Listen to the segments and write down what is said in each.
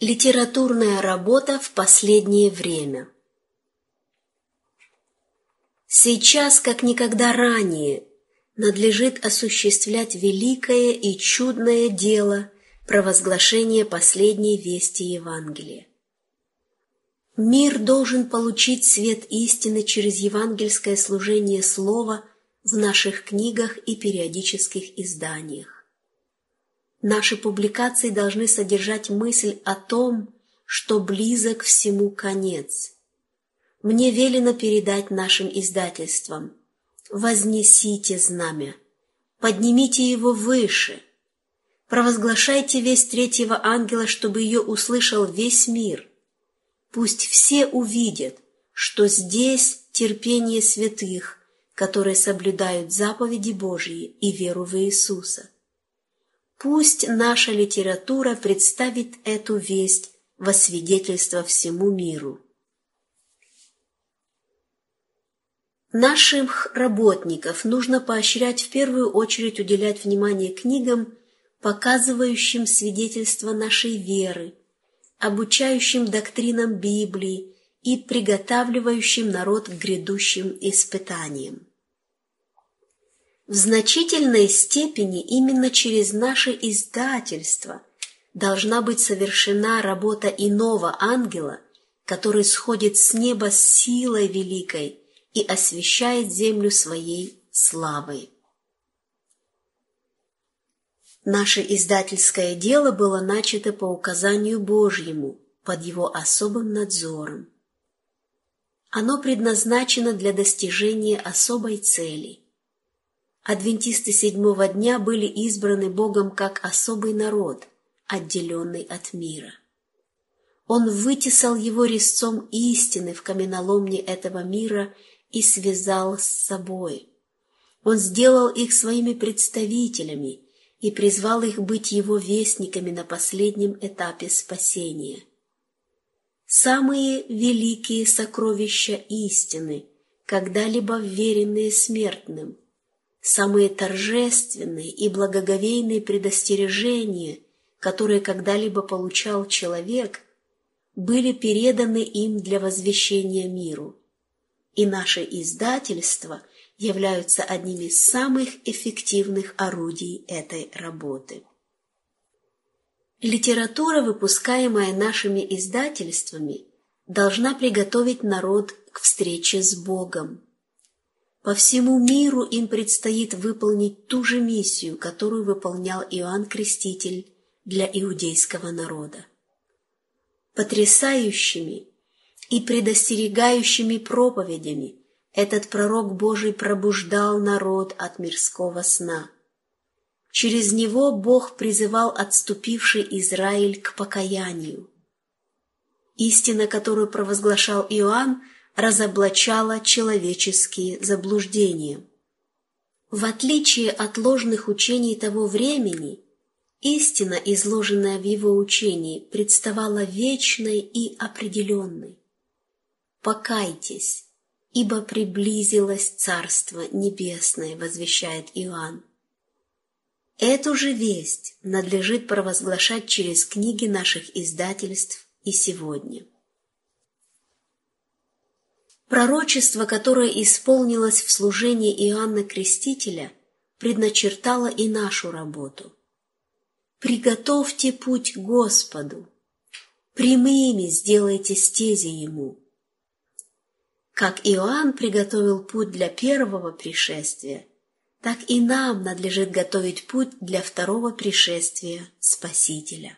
Литературная работа в последнее время. Сейчас, как никогда ранее, надлежит осуществлять великое и чудное дело провозглашения последней вести Евангелия. Мир должен получить свет истины через евангельское служение слова в наших книгах и периодических изданиях. Наши публикации должны содержать мысль о том, что близок всему конец. Мне велено передать нашим издательствам: вознесите знамя, поднимите его выше, провозглашайте весть третьего ангела, чтобы ее услышал весь мир. Пусть все увидят, что здесь терпение святых, которые соблюдают заповеди Божьи и веру в Иисуса. Пусть наша литература представит эту весть во свидетельство всему миру. Наших работников нужно поощрять в первую очередь уделять внимание книгам, показывающим свидетельство нашей веры, обучающим доктринам Библии и приготавливающим народ к грядущим испытаниям. В значительной степени именно через наше издательство должна быть совершена работа иного ангела, который сходит с неба с силой великой и освещает землю своей славой. Наше издательское дело было начато по указанию Божьему, под его особым надзором. Оно предназначено для достижения особой цели. Адвентисты седьмого дня были избраны Богом как особый народ, отделенный от мира. Он вытесал его резцом истины в каменоломне этого мира и связал с собой. Он сделал их своими представителями и призвал их быть его вестниками на последнем этапе спасения. Самые великие сокровища истины, когда-либо вверенные смертным, самые торжественные и благоговейные предостережения, которые когда-либо получал человек, были переданы им для возвещения миру. И наши издательства являются одними из самых эффективных орудий этой работы. Литература, выпускаемая нашими издательствами, должна приготовить народ к встрече с Богом. По всему миру им предстоит выполнить ту же миссию, которую выполнял Иоанн Креститель для иудейского народа. Потрясающими и предостерегающими проповедями этот пророк Божий пробуждал народ от мирского сна. Через него Бог призывал отступивший Израиль к покаянию. Истина, которую провозглашал Иоанн, разоблачала человеческие заблуждения. В отличие от ложных учений того времени, истина, изложенная в его учении, представала вечной и определенной. «Покайтесь, ибо приблизилось Царство Небесное», возвещает Иоанн. Эту же весть надлежит провозглашать через книги наших издательств и сегодня. Пророчество, которое исполнилось в служении Иоанна Крестителя, предначертало и нашу работу. «Приготовьте путь Господу, прямыми сделайте стези Ему». Как Иоанн приготовил путь для первого пришествия, так и нам надлежит готовить путь для второго пришествия Спасителя.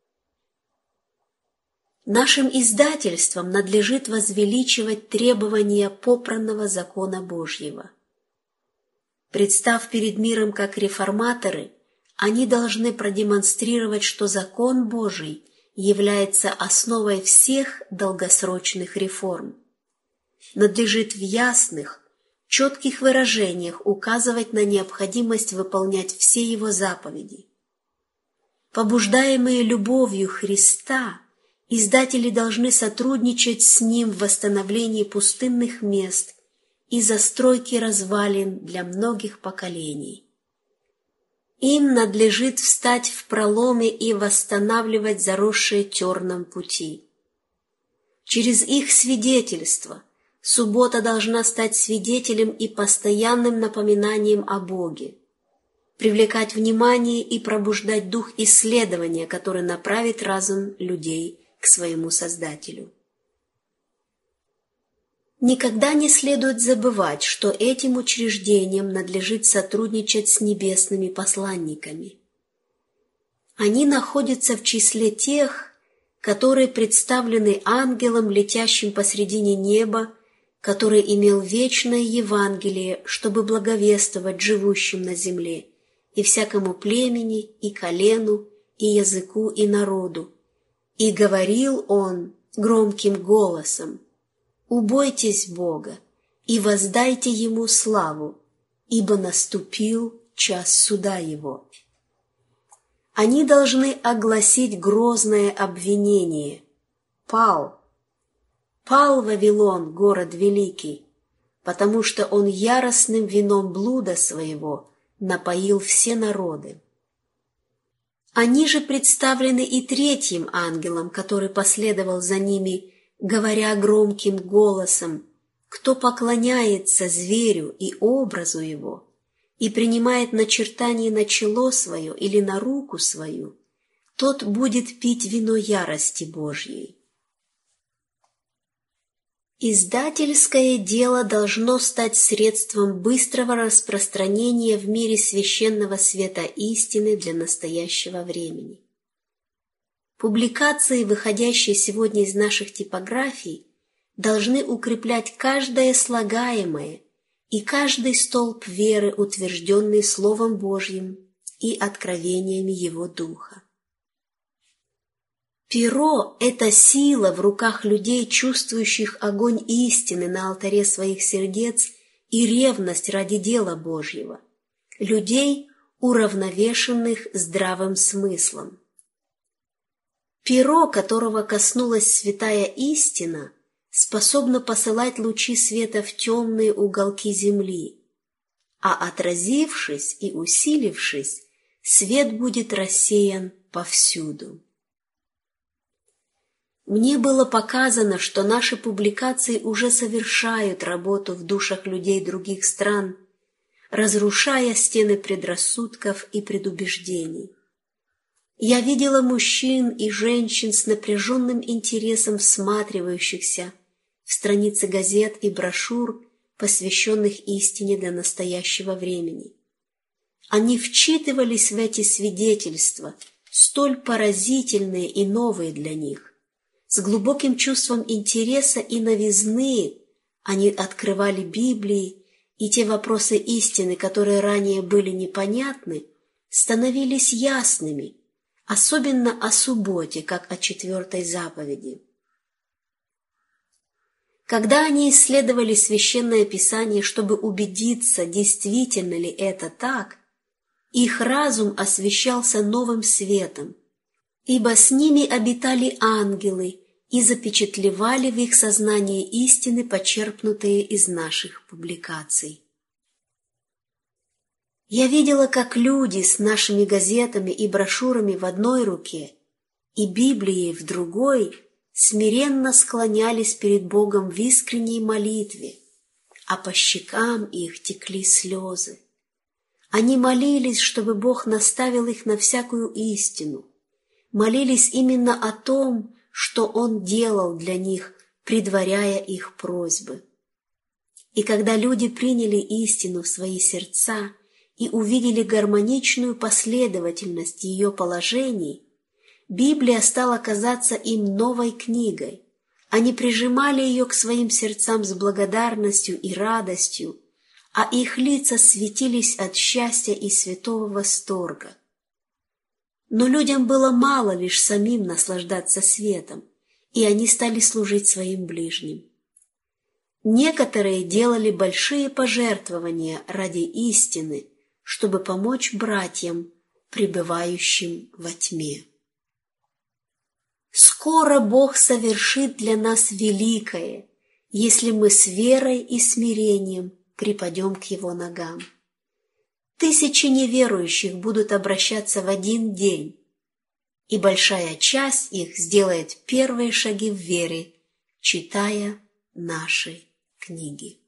Нашим издательствам надлежит возвеличивать требования попранного закона Божьего. Представ перед миром как реформаторы, они должны продемонстрировать, что закон Божий является основой всех долгосрочных реформ. Надлежит в ясных, четких выражениях указывать на необходимость выполнять все его заповеди. Побуждаемые любовью Христа, издатели должны сотрудничать с ним в восстановлении пустынных мест и застройке развалин для многих поколений. Им надлежит встать в проломе и восстанавливать заросшие терном пути. Через их свидетельство суббота должна стать свидетелем и постоянным напоминанием о Боге, привлекать внимание и пробуждать дух исследования, который направит разум людей к своему Создателю. Никогда не следует забывать, что этим учреждениям надлежит сотрудничать с небесными посланниками. Они находятся в числе тех, которые представлены ангелом, летящим посредине неба, который имел вечное Евангелие, чтобы благовествовать живущим на земле, и всякому племени, и колену, и языку, и народу. И говорил он громким голосом: «Убойтесь Бога и воздайте Ему славу, ибо наступил час суда Его». Они должны огласить грозное обвинение: «Пал Вавилон, город великий, потому что он яростным вином блуда своего напоил все народы». Они же представлены и третьим ангелом, который последовал за ними, говоря громким голосом: «Кто поклоняется зверю и образу его, и принимает начертание на чело свое или на руку свою, тот будет пить вино ярости Божьей». Издательское дело должно стать средством быстрого распространения в мире священного света истины для настоящего времени. Публикации, выходящие сегодня из наших типографий, должны укреплять каждое слагаемое и каждый столб веры, утвержденный Словом Божьим и откровениями Его Духа. Перо – это сила в руках людей, чувствующих огонь истины на алтаре своих сердец и ревность ради дела Божьего, людей, уравновешенных здравым смыслом. Перо, которого коснулась святая истина, способно посылать лучи света в темные уголки земли, а отразившись и усилившись, свет будет рассеян повсюду. Мне было показано, что наши публикации уже совершают работу в душах людей других стран, разрушая стены предрассудков и предубеждений. Я видела мужчин и женщин с напряженным интересом всматривающихся в страницы газет и брошюр, посвященных истине для настоящего времени. Они вчитывались в эти свидетельства, столь поразительные и новые для них. С глубоким чувством интереса и новизны они открывали Библии, и те вопросы истины, которые ранее были непонятны, становились ясными, особенно о субботе, как о 4-й заповеди. Когда они исследовали Священное Писание, чтобы убедиться, действительно ли это так, их разум освещался новым светом, ибо с ними обитали ангелы и запечатлевали в их сознании истины, почерпнутые из наших публикаций. Я видела, как люди с нашими газетами и брошюрами в одной руке и Библией в другой смиренно склонялись перед Богом в искренней молитве, а по щекам их текли слезы. Они молились, чтобы Бог наставил их на всякую истину, молились именно о том, что Он делал для них, предваряя их просьбы. И когда люди приняли истину в свои сердца и увидели гармоничную последовательность ее положений, Библия стала казаться им новой книгой. Они прижимали ее к своим сердцам с благодарностью и радостью, а их лица светились от счастья и святого восторга. Но людям было мало лишь самим наслаждаться светом, и они стали служить своим ближним. Некоторые делали большие пожертвования ради истины, чтобы помочь братьям, пребывающим во тьме. Скоро Бог совершит для нас великое, если мы с верой и смирением припадем к Его ногам. Тысячи неверующих будут обращаться в один день, и большая часть их сделает первые шаги в вере, читая наши книги.